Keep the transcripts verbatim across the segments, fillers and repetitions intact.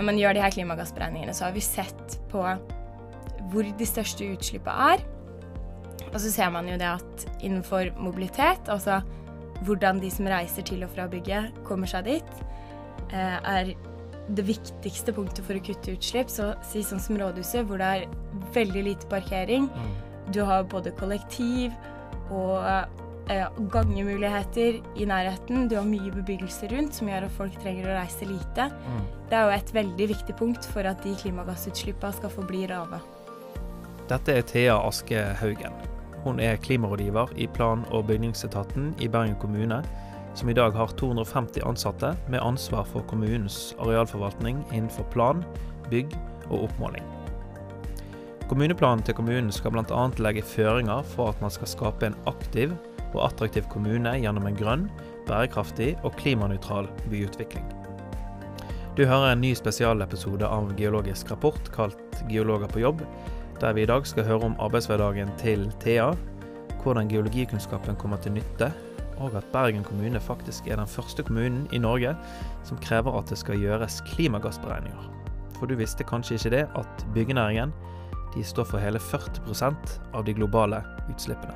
når man gjør de her klimagassberegningene, så har vi sett på hvor de største utslippene er. Og så ser man jo det at innenfor mobilitet, altså hvordan de som reiser til og fra bygget kommer seg dit, er det viktigste punktet for å kutte utslipp. Så si sånn som rådhuset, hvor det er veldig lite parkering. Du har både kollektiv og eh, gangemuligheter i nærheten. Du har mye bebyggelse rundt, som gjør at folk trenger å reise lite. Mm. Det er jo et veldig viktig punkt for at de klimagassutslippene skal forbli lave. Dette er Thea Aske Haugen. Hun er klimarådgiver i plan- og bygningsetaten i Bergen kommune, som i dag har to hundre og femti ansatte med ansvar for kommunens arealforvaltning innenfor plan, bygg og oppmåling. Kommuneplanen til kommunen skal blant annet legge føringer for at man skal skape en aktiv og attraktiv kommune gjennom en grønn, bærekraftig og klimanøytral byutvikling. Du hører en ny spesialepisode av Geologisk rapport kalt Geologer på jobb, der vi i dag skal høre om arbeidshverdagen til Thea, hvordan geologikunnskapen kommer til nytte, og at Bergen kommune faktisk er den første kommunen i Norge som krever at det skal gjøres klimagassberegninger. For du visste kanskje ikke det at byggenæringen de står for hele førti prosent av de globale utslippene.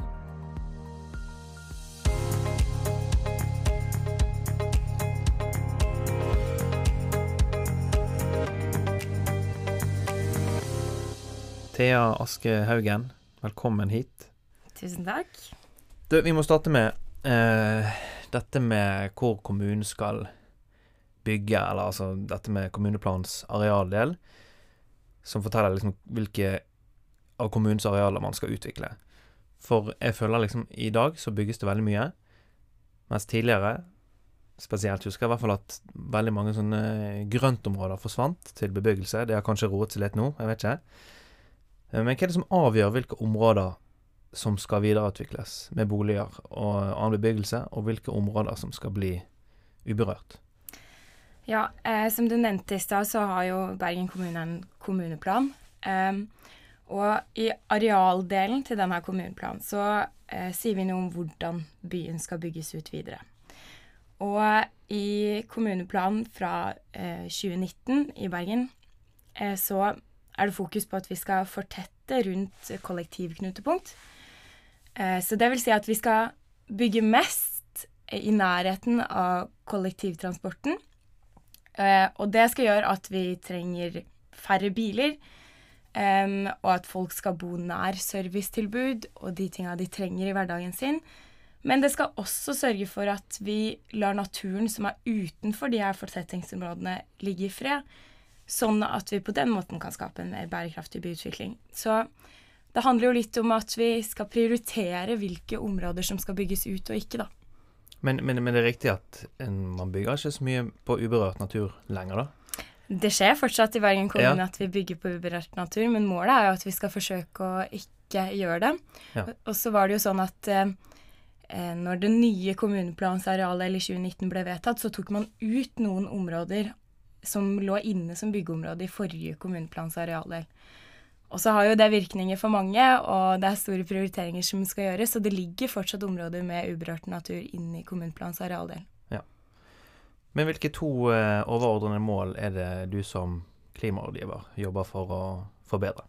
Thea Aske Haugen, velkommen hit. Tusen takk. Du, vi må starte med eh, dette med hvor kommunen skal bygge, eller altså dette med kommuneplans arealdel, som forteller liksom hvilke av kommunens arealer man skal utvikle. For jeg føler liksom, i dag så bygges det veldig mye, mens tidligere, spesielt husker jeg i hvert fall at veldig mange sånne grøntområder forsvant til bebyggelse. Det har kanskje roet seg litt nå, jeg vet ikke. Men hva er det som avgjør hvilke områder som skal videreutvikles med boliger og annen bebyggelse, og hvilke områder som skal bli uberørt? Ja, eh, som du nevnte i stad, så har jo Bergen kommune en kommuneplan. Eh, og i arealdelen til denne kommuneplanen så eh, sier vi noe om hvordan byen skal bygges ut videre. Og i kommuneplanen fra eh, tjue nitten i Bergen eh, så er det fokus på at vi skal fortette rundt kollektivknutepunkt. Eh, så det vil si at vi skal bygge mest i nærheten av kollektivtransporten. Uh, og det skal gjøre at vi trenger færre biler, um, og at folk skal bo nær servicetilbud og de tingene de trenger i hverdagen sin. Men det skal også sørge for at vi lar naturen som er utenfor de her fortettingsområdene ligge i fred, sånn at vi på den måten kan skape en mer bærekraftig byutvikling. Så det handler jo litt om at vi skal prioritere hvilke områder som skal bygges ut og ikke da. Men, men, men det er riktig at en, man bygger ikke så mye på uberørt natur lenger da? Det skjer fortsatt i Bergen kommune ja. At vi bygger på uberørt natur, men målet er jo at vi skal forsøke å ikke gjøre det. Ja. Og så var det jo sånn at eh, når det nye kommuneplansarealet i tjue nitten ble vedtatt, så tok man ut noen områder som lå inne som byggeområde i forrige kommuneplansarealet. Og så har jo det virkninger for mange, og det er store prioriteringer som skal gjøres, så det ligger fortsatt områder med uberørt natur inne i kommuneplans arealdel. Ja. Men hvilke to uh, overordnede mål er det du som klimarådgiver jobber for å forbedre?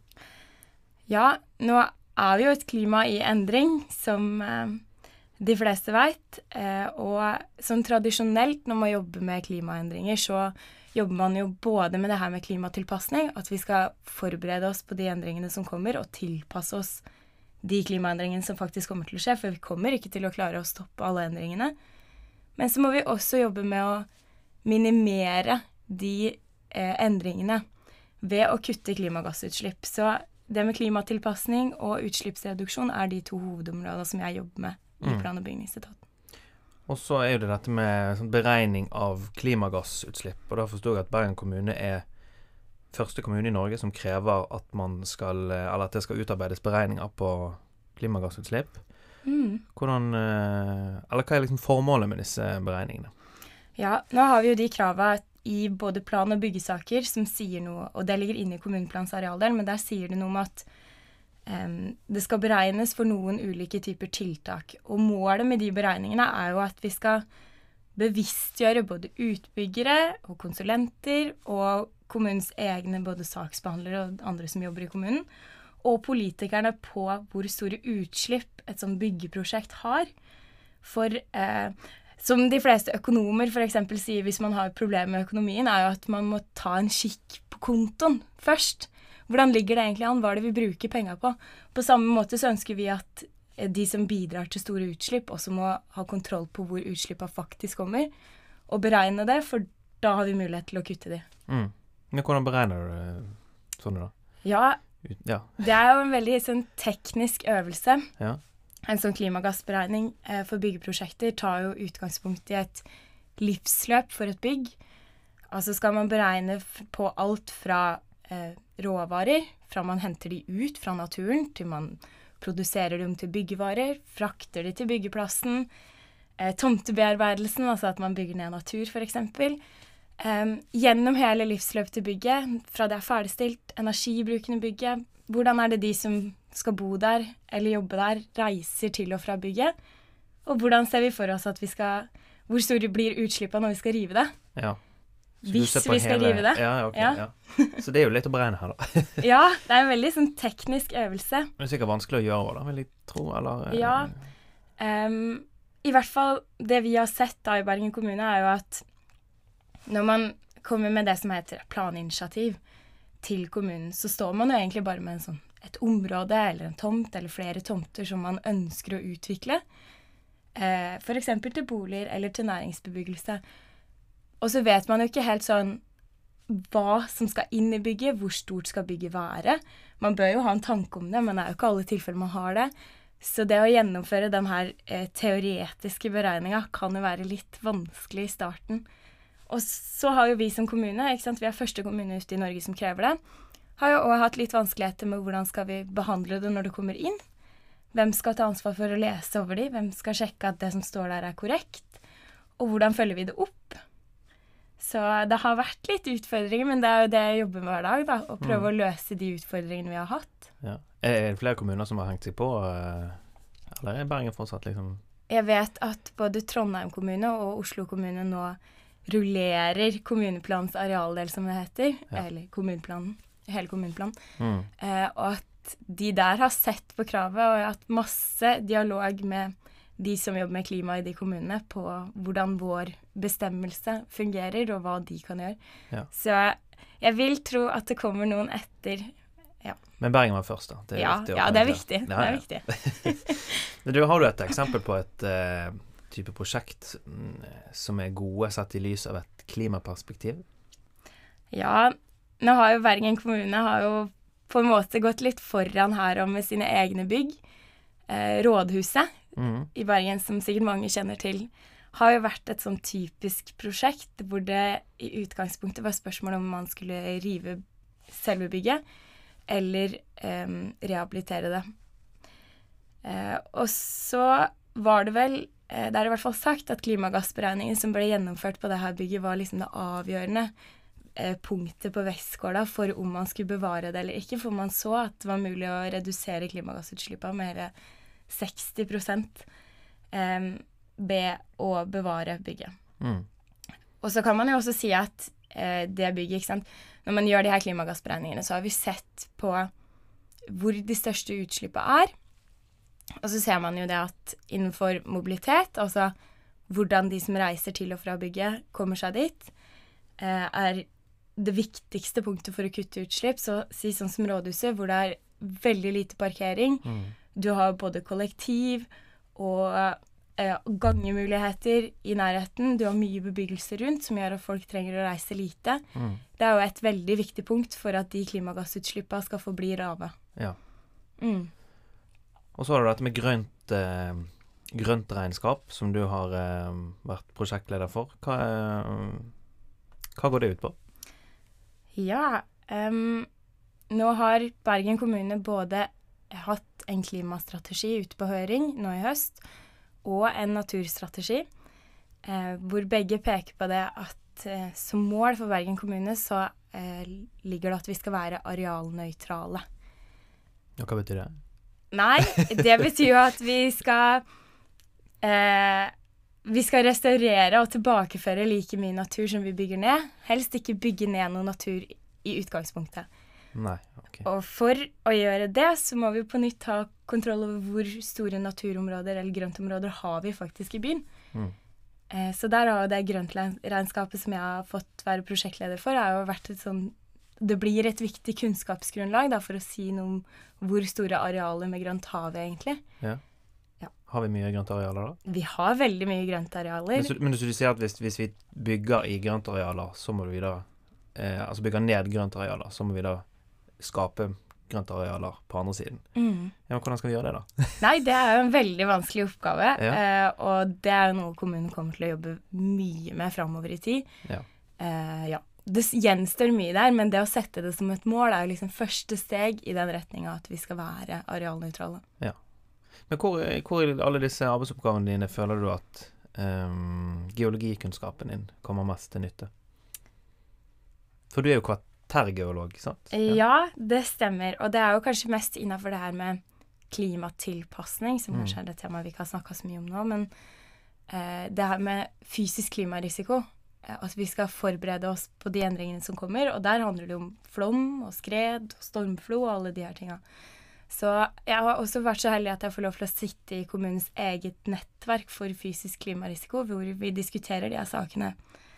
Ja, nå er vi jo et klima i endring, som uh, de fleste vet, uh, og som tradisjonelt når man jobber med klimaendringer, så jobber man jo både med det her med klimatilpassning, at vi skal forberede oss på de endringene som kommer, og tilpasse oss de klimaendringene som faktisk kommer til å skje, for vi kommer ikke til å klare å stoppe alle endringene. Men så må vi også jobbe med å minimere de eh, endringene ved å kutte klimagassutslipp. Så det med klimatilpassning og utslippsreduksjon er de to hovedområdene som jeg jobber med i mm. plan- og bygningsetaten. Og så er jo det dette med sånn beregning av klimagassutslipp, og da forstår jeg at Bergen kommune er første kommune i Norge som krever at man skal, eller at det skal utarbeides beregninger på klimagassutslipp. Mm. Hvordan, eller hva er liksom formålet med disse beregningene? Ja, nå har vi jo de kravene i både plan- og byggesaker som sier noe, og det ligger inne i kommuneplans arealdel, men der sier det noe om at Um, det skal beregnes for noen ulike typer tiltak, og målet med de beregningene er jo at vi skal bevisstgjøre både utbyggere og konsulenter og kommunens egne både saksbehandlere og andre som jobber i kommunen, og politikerne på hvor store utslipp et sånt byggeprosjekt har. For eh, som de fleste økonomer for eksempel sier hvis man har problemer med økonomien, er jo at man må ta en kikk på kontoen først. Hvordan ligger det egentlig an? Hva er det vi bruker penger på? På samme måte så ønsker vi at de som bidrar til store utslipp også må ha kontroll på hvor utslippene faktisk kommer, og beregne det, for da har vi mulighet til å kutte de. Mm. Men hvordan beregner du det sånn da? Ja, ja, det er jo en veldig sånn, teknisk øvelse. Ja. En sånn klimagassberegning eh, for byggeprosjekter tar jo utgangspunkt i et livsløp for et bygg. Altså skal man beregne på alt fra eh, råvarer, fra man henter de ut fra naturen, til man produserer dem til byggevarer, frakter de til byggeplassen, eh, tomtebearbeidelsen, altså at man bygger ned natur for eksempel. Eh, gjennom hele livsløpet til bygget, fra det er ferdigstilt, energibruken i bygget, hvordan er det de som skal bo der eller jobbe der, reiser til og fra bygget, og hvordan ser vi for oss at vi skal, hvor store blir utslippene når vi skal rive det? Ja. Hvis vi skal hele... rive det. Ja, ok. Ja. Ja. Så det er jo litt å beregne her da. Ja, det er en veldig sånn teknisk øvelse. Det er sikkert vanskelig å gjøre da, vil jeg tro, eller? Ja, um, i hvert fall det vi har sett da i Bergen kommune er jo at når man kommer med det som heter planinitiativ til kommunen, så står man jo egentlig bare med en sånn, et område eller en tomt eller flere tomter som man ønsker å utvikle, eh, for eksempel til boliger eller til næringsbebyggelse. Og så vet man jo ikke helt sånn hva som skal inn i bygget, hvor stort skal bygget være. Man bør jo ha en tanke om det, men det er jo ikke alle tilfeller man har det. Så det å gjennomføre den her eh, teoretiske beregningen kan jo være litt vanskelig i starten. Og så har jo vi som kommune, ikke sant? Vi er første kommune ute i Norge som krever det, har jo også hatt litt vanskeligheter med hvordan skal vi behandle det når det kommer inn. Hvem skal ta ansvar for å lese over de? Hvem skal sjekke at det som står der er korrekt? Og hvordan følger vi det opp? Så det har vært litt utfordringer, men det er jo det jeg jobber med hver dag, da, å prøve mm. å løse de utfordringene vi har hatt. Ja. Er det flere kommuner som har hengt seg på, eller er Bergen fortsatt liksom? Jeg vet at både Trondheim kommune og Oslo kommune nå rullerer kommuneplanens arealdel, som det heter, ja. Eller kommuneplanen, hele kommuneplanen, mm. eh, og at de der har sett på kravet, og har hatt masse dialog med de som jobber med klima i de kommunene, på hvordan vår bestemmelse fungerer, og hva de kan gjøre. Ja. Så jeg vil tro at det kommer noen etter. Ja. Men Bergen var først da. Det ja, ja, det er viktig. Ja, det er ja. viktig. du, har du et eksempel på et uh, type prosjekt som er gode sett i lys av et klimaperspektiv? Ja, nå har jo Bergen kommune har jo på en måte gått litt foran her og med sine egne bygg. Eh, Rådhuset mm. i Bergen, som sikkert mange kjenner til, har jo vært et sånn typisk prosjekt hvor det i utgangspunktet var spørsmål om man skulle rive selve bygget eller eh, rehabilitere det. Eh, og så var det vel Det er i hvert fall sagt at klimagassberegningen som ble gjennomført på dette bygget var liksom det avgjørende eh, punktet på Vestgårda for om man skulle bevare det eller ikke, for man så at det var mulig å redusere klimagassutslippene med hele seksti prosent eh, ved å bevare bygget. Mm. Og så kan man jo også si at eh, det bygget, ikke sant, når man gjør de her klimagassberegningene, så har vi sett på hvor de største utslippene er. Og så ser man jo det at innenfor mobilitet, altså hvordan de som reiser til og fra bygget kommer seg dit, eh, er det viktigste punktet for å kutte utslipp. Så si sånn som Rådhuset, hvor det er veldig lite parkering. Mm. Du har både kollektiv og eh, gangemuligheter i nærheten. Du har mye bebyggelse rundt, som gjør at folk trenger å reise lite. Mm. Det er jo et veldig viktig punkt for at de klimagassutslippene skal forbli lave. Ja. Mm. Og så har du dette med grønt, eh, grønt regnskap, som du har eh, vært prosjektleder for. Hva, eh, hva går det ut på? Ja, um, nå har Bergen kommune både hatt en klimastrategi ute på høring nå i høst, og en naturstrategi, eh, hvor begge peker på det at eh, som mål for Bergen kommune så eh, ligger det at vi skal være arealnøytrale. Og hva betyr det? Nei, det betyr jo at vi skal eh, vi skal restaurere og tilbakeføre like mye natur som vi bygger ned. Helst ikke bygge ned noe natur i utgangspunktet. Nei, ok. Og for å gjøre det, så må vi på nytt ha kontroll over hvor store naturområder eller grøntområder har vi faktisk i byen. Mm. Eh, så der har jo det grøntregnskapet som jeg har fått være prosjektleder for, har jo vært et sånn, det blir et viktig kunnskapsgrunnlag da, for å si noe om hvor store arealer med grønt har vi egentlig. Ja. Har vi mye grøntarealer da? Vi har veldig mye grøntarealer. Men, så, men så du sier at hvis, hvis vi bygger i grøntarealer, så må vi da, eh, altså bygger ned grøntarealer, så må vi da skape grøntarealer på andre siden. Mm. Ja, men hvordan skal vi gjøre det da? Nei, det er jo en veldig vanskelig oppgave, Ja. eh, og det er jo noe kommunen kommer til å jobbe mye med fremover i tid. Ja. Eh, ja. Det gjenstår mye der, men det å sette det som et mål er jo liksom første steg i den retningen at vi skal være arealnøytrale. Ja. Men hvor, hvor i alle disse arbeidsoppgavene dine føler du at um, geologikunnskapen din kommer mest til nytte? For du er jo kvartærgeolog, ikke sant? Ja. ja, det stemmer. Og det er jo kanskje mest innenfor det her med klimatilpassning, som kanskje er det temaet vi ikke har snakket så mye om nå, men eh, det her med fysisk klimarisiko, eh, at vi skal forberede oss på de endringene som kommer, og der handler det om flom og skred og stormflo og alle de her tingene. Så jeg har også vært så heldig at jeg får lov til å sitte i kommunens eget nettverk for fysisk klimarisiko, hvor vi diskuterer de her sakene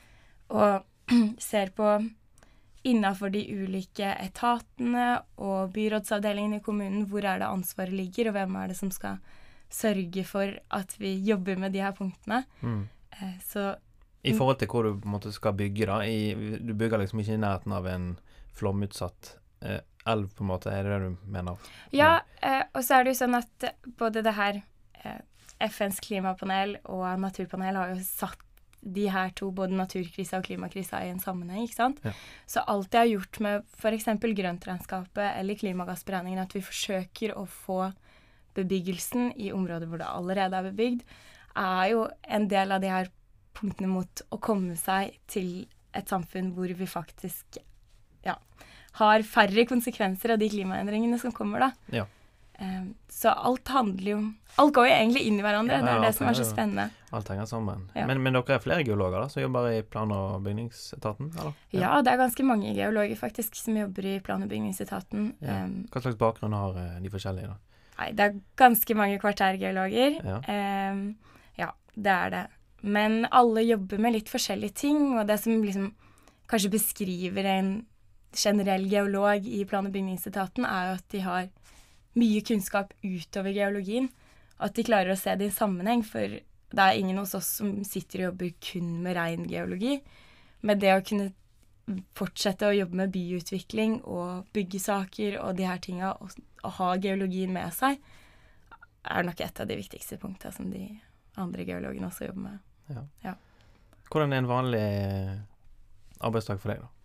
og ser på innenfor de ulike etatene og byrådsavdelingene i kommunen, hvor er det ansvaret ligger, og hvem er det som skal sørge for at vi jobber med de her punktene. Mm. Eh, så, I forhold til hvor du på en måte skal bygge da, i, du bygger liksom ikke i nærheten av en flomutsatt eh, elv, på en måte, er det det du mener? Ja, eh, og så er det jo sånn at både det her eh, F N's klimapanel og naturpanel har jo satt de her to, både naturkrisa og klimakrisa, i en sammenheng, ikke sant? Ja. Så alt jeg har gjort med for eksempel grøntregnskapet eller klimagassberegningen, at vi forsøker å få bebyggelsen i områder hvor det allerede er bebygd, er jo en del av de her punktene mot å komme seg til et samfunn hvor vi faktisk, ja, har færre konsekvenser av de klimaendringene som kommer da. Ja. Um, så alt handler jo, alt går jo egentlig inn i hverandre, Ja, det er ja, det som er så jo- spennende. Alt henger sammen. Ja. Men, men dere er flere geologer da, som jobber i plan- og bygningsetaten, eller? Ja, det er ganske mange geologer faktisk som jobber i plan- og bygningsetaten. Ja. Um, Hva slags bakgrunn har eh, de forskjellige da? nei, det er ganske mange kvartærgeologer. Ja. Um, ja, det er det. Men alle jobber med litt forskjellige ting, og det som liksom kanskje beskriver en generell geolog i plan- og bygningsetaten, er jo at de har mye kunnskap utover geologien. At de klarer å se det i sammenheng, for det er ingen hos oss som sitter og jobber kun med ren geologi. Men det å kunne fortsette å jobbe med byutvikling og byggesaker og de her tingene, og, og ha geologien med seg, er nok et av de viktigste punktene som de andre geologene også jobber med. Ja. Ja. Hvordan er en vanlig arbeidsdag for deg da?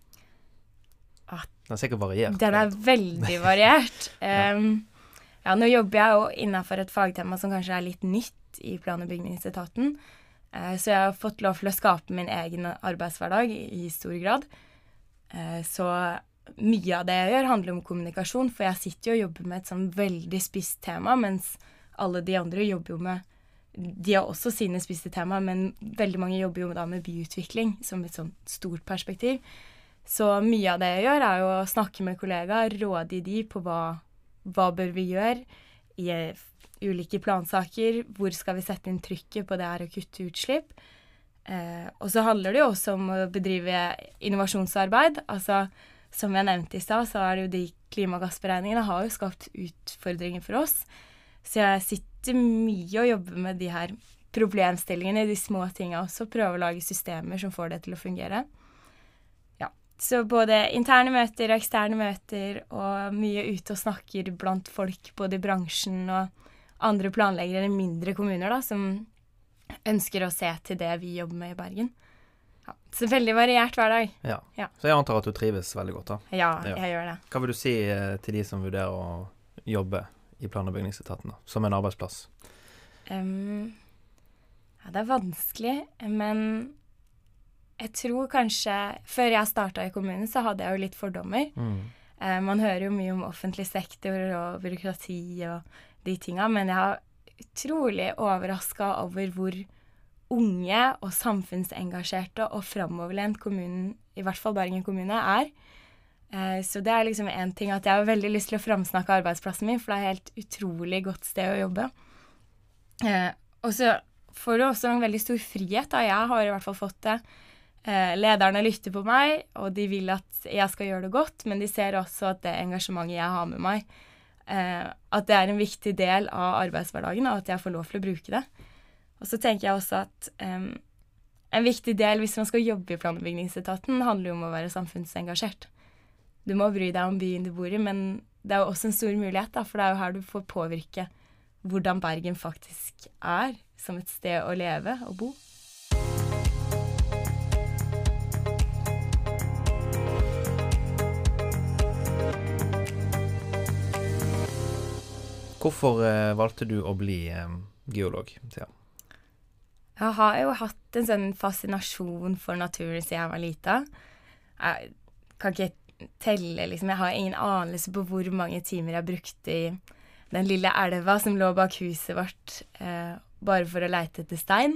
Ah, Den er sikkert variert. Den er veldig variert. Um, ja, nå jobber jeg jo innenfor et fagtema som kanskje er litt nytt i plan- og bygningsetaten. Uh, så jeg har fått lov til å skape min egen arbeidshverdag i, i stor grad. Uh, så mye av det jeg gjør handler om kommunikasjon, for jeg sitter jo og jobber med et sånn veldig spisst tema, mens alle de andre jobber jo med, de har også sine spisse tema, men veldig mange jobber jo da med byutvikling som et sånt stort perspektiv. Så mye av det jeg gjør er jo å snakke med kollegaer, råde de på hva, hva bør vi gjøre i ulike plansaker, hvor skal vi sette inn trykket på det her å kutte utslipp. Eh, og så handler det jo også om å bedrive innovasjonsarbeid. Altså, som jeg nevnte i stad, så er det jo de klimagassberegningene har jo skapt utfordringer for oss. Så jeg sitter mye og jobber med de her problemstillingene, de små tingene også, prøve å lage systemer som får det til å fungere. Så både interne møter og eksterne møter, og mye ute og snakker blant folk, både i bransjen og andre planleggere i mindre kommuner da, som ønsker å se til det vi jobber med i Bergen. Ja, så veldig variert hver dag. Ja. Ja. Så jeg antar at du trives veldig godt da. Ja, Ja. jeg gjør det. Hva vil du si eh, til de som vurderer å jobbe i plan- og bygningsetaten da, som en arbeidsplass? Um, ja, det er vanskelig, men jeg tror kanskje, før jeg startet i kommunen, så hadde jeg jo litt fordommer. Mm. Eh, man hører jo mye om offentlig sektor og byråkrati og de tingene, men jeg har utrolig overrasket over hvor unge og samfunnsengasjerte og fremoverlent kommunen, i hvert fall Bergen kommune, er. Eh, så det er liksom en ting at jeg har veldig lyst til å framsnakke arbeidsplassen min, for det er et helt utrolig godt sted å jobbe. Eh, og så får du også en veldig stor frihet, da. Jeg har i hvert fall fått det. Eh, lederne lytter på meg, og de vil at jeg skal gjøre det godt, men de ser også at det engasjementet jeg har med meg, eh, at det er en viktig del av arbeidshverdagen, og at jeg får lov til å bruke det. Og så tenker jeg også at um, en viktig del hvis man skal jobbe i plan- og bygningsetaten handler jo om å være samfunnsengasjert. Du må bry deg om byen du bor i, men det er jo også en stor mulighet, da, for det er jo her du får påvirke hvordan Bergen faktisk er som et sted å leve og bo. Hvorfor eh, valgte du å bli eh, geolog, Thea? Jeg har jo hatt en sånn fascinasjon for naturen siden jeg var liten. Jeg kan ikke telle, liksom. Jeg har ingen anelse på hvor mange timer jeg brukte i den lille elva som lå bak huset vårt, eh, bare for å leite etter stein.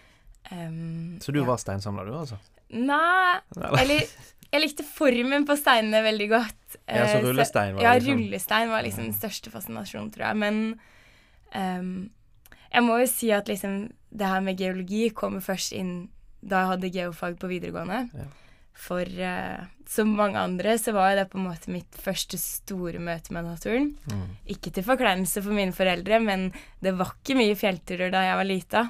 Um, Så du ja. var steinsamler, du, altså? Nei, eller jeg likte formen på steinene veldig godt. Ja, så rullestein var ja, liksom... rullestein var liksom den største fascinasjonen, tror jeg. Men um, jeg må jo si at liksom det her med geologi kommer først inn da jeg hadde geofag på videregående. Ja. For uh, som mange andre så var det på en måte mitt første store møte med naturen. Mm. Ikke til forkleinelse for mine foreldre, men det var ikke mye fjellturer da jeg var liten.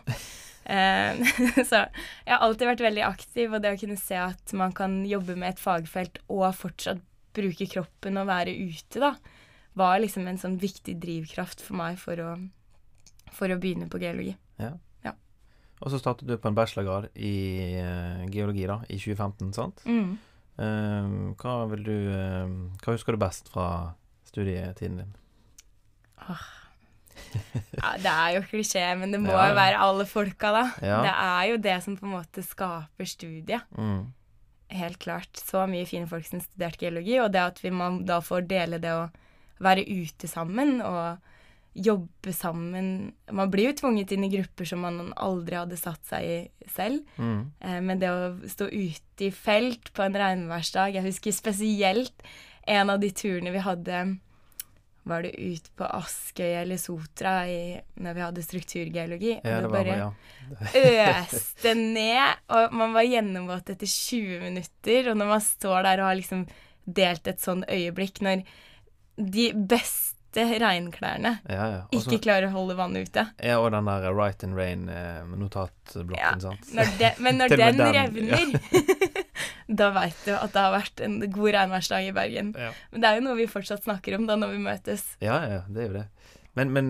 uh, så jeg har alltid vært veldig aktiv, og det å kunne se at man kan jobbe med et fagfelt og fortsatt bruke kroppen og være ute, da, var liksom en sånn viktig drivkraft for meg for å, for å begynne på geologi. Ja. Ja. Og så startet du på en bachelorgrad i uh, geologi da, i tjue femten, sant? Mm. Uh, hva vil du, uh, hva husker du best fra studietiden din? Åh. Ja, det er jo klisjé, men det må ja. jo være alle folka, da. Ja. Det er jo det som på en måte skaper studiet. Mm. Helt klart. Så mye fine folk som studerte geologi, og det at vi man da får dele det å være ute sammen og jobbe sammen. Man blir jo tvunget inn i grupper som man aldri hadde satt seg i selv. Mm. Eh, men det å stå ute i felt på en regnværsdag, jeg husker spesielt en av de turene vi hadde, var det ut på Askøy eller Sotra i, når vi hadde strukturgeologi. Ja, og det, det bare var, øste ned, og man var gjennomvåt etter tjue minutter, og når man står der og har liksom delt et sånn øyeblikk, når de beste regnklærne ja, ja. Også, ikke klarer å holde vannet ute. Ja, og den der Write and Rain eh, notatblokken, ja, sant? Når de, men når den, den revner, ja. Da vet du at det har vært en god regnværsdag i Bergen. Ja. Men det er jo noe vi fortsatt snakker om da når vi møtes. Ja, ja, det er jo det. Men, men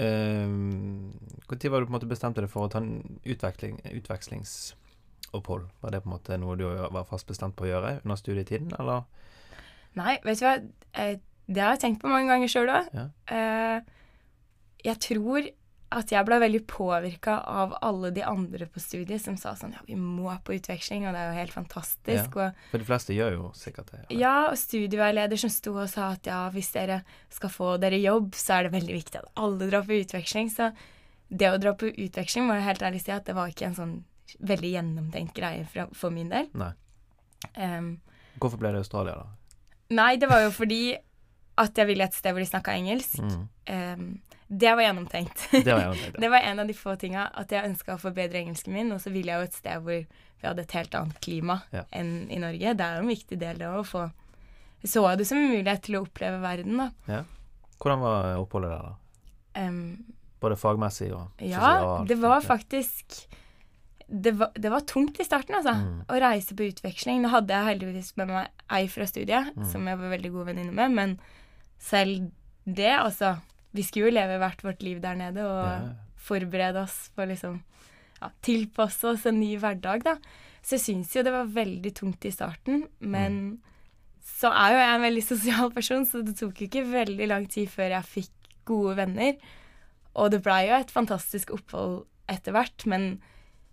øh, hvor tid var du på en måte bestemte deg for å ta en utveksling, utvekslingsopphold? Var det på en måte noe du var fast bestemt på å gjøre under studietiden, eller? Nei, vet du hva? Det har jeg tenkt på mange ganger selv da. Ja. Uh, jeg tror at jeg ble veldig påvirket av alle de andre på studiet som sa sånn, ja, vi må på utveksling, og det er jo helt fantastisk. Ja, for de fleste gjør jo sikkert det. Eller? Ja, og studieveileder som sto og sa at ja, hvis dere skal få dere jobb, så er det veldig viktig at alle drar på utveksling. Så det å dra på utveksling må jeg helt ærlig si at det var ikke en sånn veldig gjennomtenkt greie for, for min del. Nei. Um, Hvorfor ble det Australia da? Nei, det var jo fordi at jeg ville et sted hvor de snakket engelsk. Mm. Um, det var gjennomtenkt. Det var gjennomtenkt, ja. Det var en av de få tingene at jeg ønsket å forbedre engelsken min, og så ville jeg jo et sted hvor vi hadde et helt annet klima ja. enn i Norge. Det er jo en viktig del det å få så det som en mulighet til å oppleve verden, da. Ja. Hvordan var oppholdet der da? Um, Både fagmessig og ja, sosialt? Ja, det var faktisk det var, det var tungt i starten, altså, mm. å reise på utveksling. Nå hadde jeg heldigvis med meg ei fra studiet, mm. som jeg var veldig god venninne med, men selv det, altså, vi skulle jo leve hvert vårt liv der nede, og ja. forberede oss på liksom, ja, tilpasse oss en ny hverdag, da. Så jeg synes jo det var veldig tungt i starten, men mm. så er jo jeg en veldig sosial person, så det tok ikke veldig lang tid før jeg fikk gode venner, og det ble jo et fantastisk opphold etter hvert, men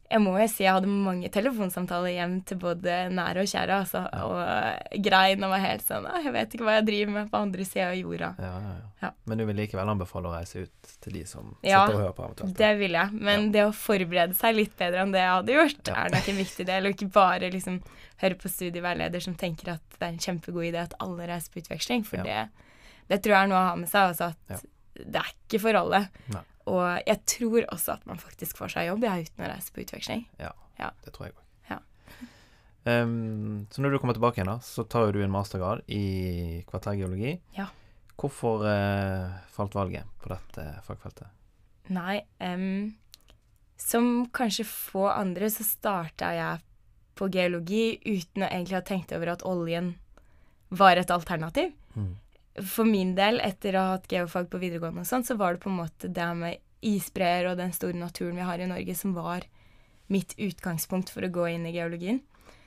jeg må jo si jeg hadde mange telefonsamtaler hjem til både nære og kjære, altså, Ja. og grein og var helt sånn, «Å, jeg vet ikke hva jeg driver med på andre siden av jorda». Ja, ja, ja. Ja. Men du vil likevel anbefale å reise ut til de som Ja, sitter og hører på eventuelt. det vil jeg, men Ja. det å forberede seg litt bedre enn det jeg hadde gjort, Ja. er nok en viktig del, og ikke bare liksom høre på studieveileder som tenker at det er en kjempegod idé at alle reiser på utveksling, for Ja. det, det tror jeg er noe å ha med seg, altså at Ja. det er ikke for alle. Nei. Og jeg tror også at man faktisk får seg jobb, jeg, uten å reise på utveksling. Ja, Ja. det tror jeg også. Ja. Um, så når du kommer tilbake igjen da, så tar jo du en mastergrad i kvartærgeologi. Ja. Hvorfor eh, falt valget på dette fagfeltet? Nei, em, som kanskje få andre så startet jeg på geologi uten å egentlig ha tenkt over at oljen var et alternativ. Mm. For min del, etter å ha hatt geofag på videregående og sånn, så var det på en måte det med isbreer og den store naturen vi har i Norge som var mitt utgangspunkt for å gå inn i geologien.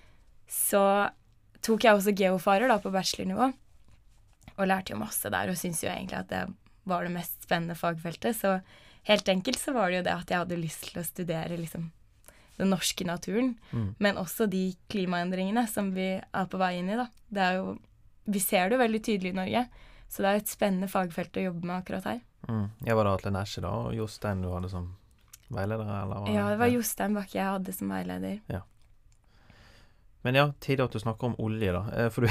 Så tok jeg også geofarer da på bachelornivå, og lærte jo masse der, og synes jo egentlig at det var det mest spennende fagfeltet. Så helt enkelt så var det jo det at jeg hadde lyst til å studere liksom den norske naturen, Mm. men også de klimaendringene som vi er på vei inn i da. Det er jo, vi ser det jo veldig tydelig i Norge, så det er et spennende fagfelt å jobbe med akkurat her. Mm. Jeg var da Atle Nesje da, og Jostein du hadde som veileder, eller? Var Ja, det var Jostein Bakke jeg hadde som veileder. Men ja, tidlig at du snakker om olje da, Eh, for du,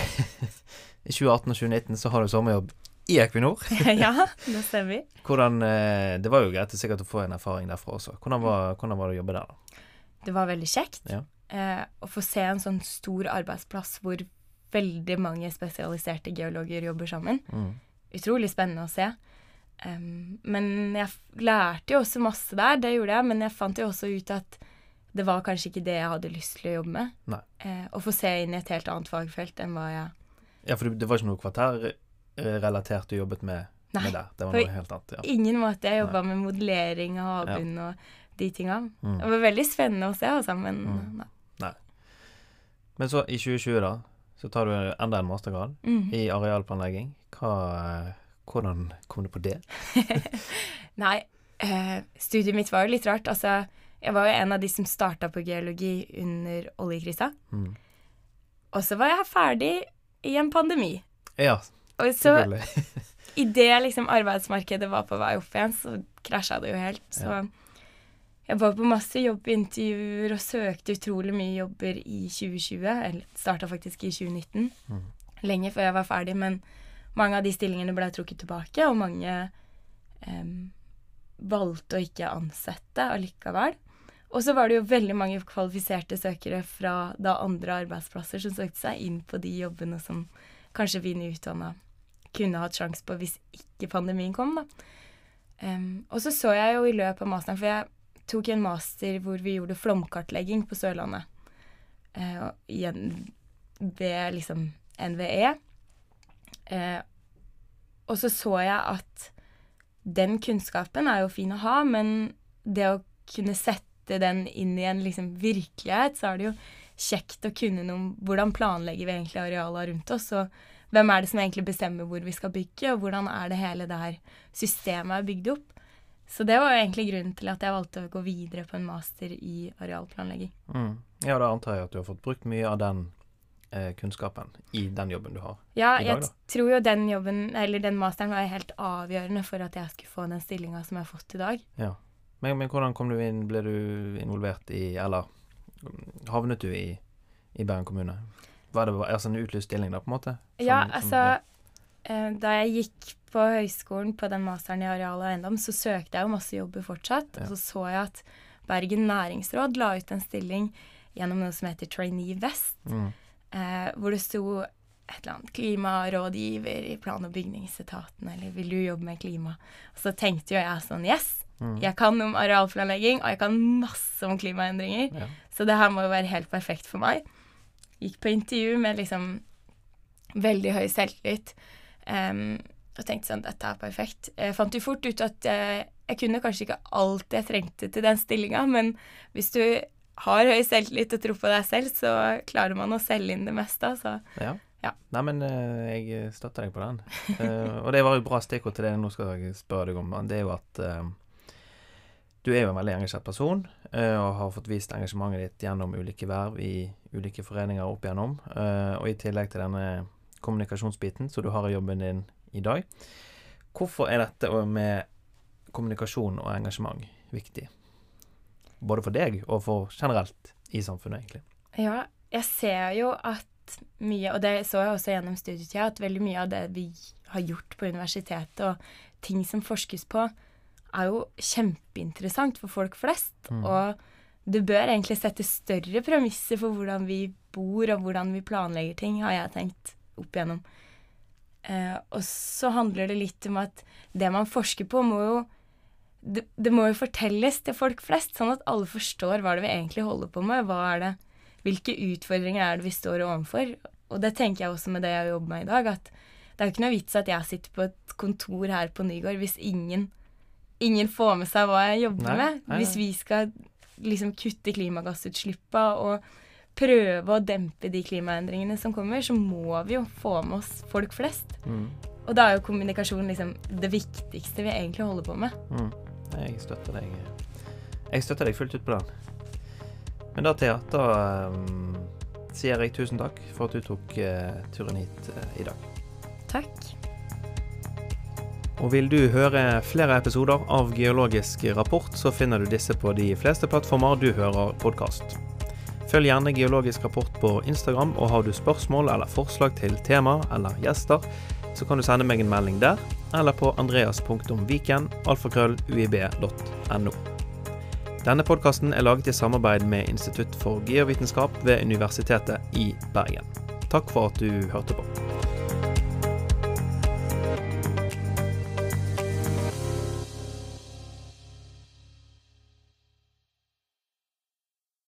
i tjue atten og tjue nitten så har du sommerjobb i Equinor. Ja, det stemmer. Hvordan, eh, det var jo greit sikkert å få en erfaring derfra også. Hvordan var, hvordan var det å jobbe der da? Det var veldig kjekt Ja. eh, å få se en sånn stor arbeidsplass hvor veldig mange spesialiserte geologer jobber sammen. Mm. Utrolig spennende å se. Um, men jeg f- lærte jo også masse der, det gjorde jeg, men jeg fant jo også ut at det var kanskje ikke det jeg hadde lyst til å jobbe med. Nei. Eh, å få se inn i et helt annet fagfelt enn hva jeg... Ja, for det var ikke noe kvartærrelatert du jobbet med, Nei, med der. Det var på noe helt annet, ja. ingen måte jeg jobbet med modellering av havbunn og de tingene. Mm. Det var veldig spennende å se, altså, men Mm. nei. Men så i tjue tjue da, så tar du enda en mastergrad Mhm. i arealplanlegging. Hva, hvordan kom du på det? Nei, eh, studiet mitt var jo litt rart. Altså, jeg var jo en av de som startet på geologi under oljekrisa. Mm. Og så var jeg ferdig i en pandemi. Ja, Og så selvfølgelig. i det liksom arbeidsmarkedet var på vei opp igjen, så krasja det jo helt. Så Ja. jeg var på masse jobbintervjuer og søkte utrolig mye jobber i tjue tjue, eller startet faktisk i tjue nitten. Mm. Lenge før jeg var ferdig, men mange av de stillingene ble trukket tilbake, og mange em, valgte å ikke ansette allikevel. Og så var det jo veldig mange kvalifiserte søkere fra da andre arbeidsplasser som søkte seg inn på de jobbene som kanskje vi nyutdannet kunne hatt sjans på hvis ikke pandemien kom, da. Em, og så så jeg jo i løpet av masteren, for jeg tok en master hvor vi gjorde flomkartlegging på Sørlandet. Eh, og igjen ved liksom N V E. Eh, og så så jeg at den kunnskapen er jo fin å ha, men det å kunne sette den inn i en liksom virkelighet, så er det jo kjekt å kunne noe om hvordan planlegger vi egentlig arealer rundt oss, og hvem er det som egentlig bestemmer hvor vi skal bygge, og hvordan er det hele det her systemet er bygd opp. Så det var jo egentlig grunnen til at jeg valgte å gå videre på en master i arealplanlegging. Mm. Ja, da antar jeg at du har fått brukt mye av den eh, kunnskapen i den jobben du har Ja, i dag, jeg da. tror jo den jobben, eller den masteren var helt avgjørende for at jeg skulle få den stillingen som jeg har fått i dag. Ja. Men, men hvordan kom du inn, ble du involvert i, eller havnet du i, i Bergen kommune? Var det altså en utlyst stilling da, på en måte? Som- Ja, som- altså, ja. eh, da jeg gikk på høyskolen på den masteren i areal og eiendom, så søkte jeg jo masse jobber fortsatt, Ja. og så så jeg at Bergen næringsråd la ut en stilling gjennom noe som heter Trainee Vest, Mm. eh, hvor det sto et eller annet klimarådgiver i plan- og bygningsetaten, eller vil du jobbe med klima? Og så tenkte jo jeg sånn, yes, Mm. jeg kan om arealplanlegging, og jeg kan masse om klimaendringer, Ja. så det her må jo være helt perfekt for meg. Gikk på intervju med liksom veldig høy selvtillit, um, og tenkte sånn, dette er perfekt. Jeg fant jo fort ut at eh, jeg kunne kanskje ikke alt jeg trengte til den stillingen, men hvis du har høy selvtillit og tror på deg selv, så klarer man å selge inn det meste, altså. Ja. Ja. Nei, men eh, jeg støtter deg på den. Eh, og det var jo bra stikkord til det jeg nå skal jeg spørre deg om. Det er jo at eh, Du er jo en veldig engasjert person, uh, og har fått vist engasjementet ditt gjennom ulike verv i ulike foreninger opp igjennom, uh, og i tillegg til denne kommunikasjonsbiten som du har i jobben din i dag. Hvorfor er dette med kommunikasjon og engasjement viktig? Både for deg og for generelt i samfunnet, egentlig. Ja, jeg ser jo at mye, og det så jeg også gjennom studietida, at veldig mye av det vi har gjort på universitetet og ting som forskes på, er jo kjempeinteressant for folk flest. Mm. Og det bør egentlig sette større premisser for hvordan vi bor og hvordan vi planlegger ting, har jeg tenkt opp igjennom. Eh, og så handler det litt om at det man forsker på må jo det, det må jo fortelles til folk flest, sånn at alle forstår hva det vi egentlig holder på med, hva er det, hvilke utfordringer er det vi står overfor. Og det tenker jeg også med det jeg jobber med i dag, at det er jo ikke noe vits at jeg sitter på et kontor her på Nygård hvis ingen, ingen får med seg hva jeg jobber nei, med. Nei, nei. Hvis vi skal liksom kutte klimagassutslippene og prøve å dempe de klimaendringene som kommer, så må vi jo få med oss folk flest. Mm. Og da er jo kommunikasjon liksom det viktigste vi egentlig holder på med. Mm. Jeg støtter deg. Jeg støtter deg fullt ut på den. Men da, Thea, da um, sier jeg tusen takk for at du tok uh, turen hit uh, i dag. Takk. Og vil du høre flere episoder av Geologisk rapport, så finner du disse på de fleste plattformer du hører podcast. Følg gjerne Geologisk rapport på Instagram, og har du spørsmål eller forslag til tema eller gjester, så kan du sende meg en melding der, eller på andreas punktum viken alfakrøll u i b punktum no. Denne podcasten er laget i samarbeid med Institutt for geovitenskap ved Universitetet i Bergen. Takk for at du hørte på.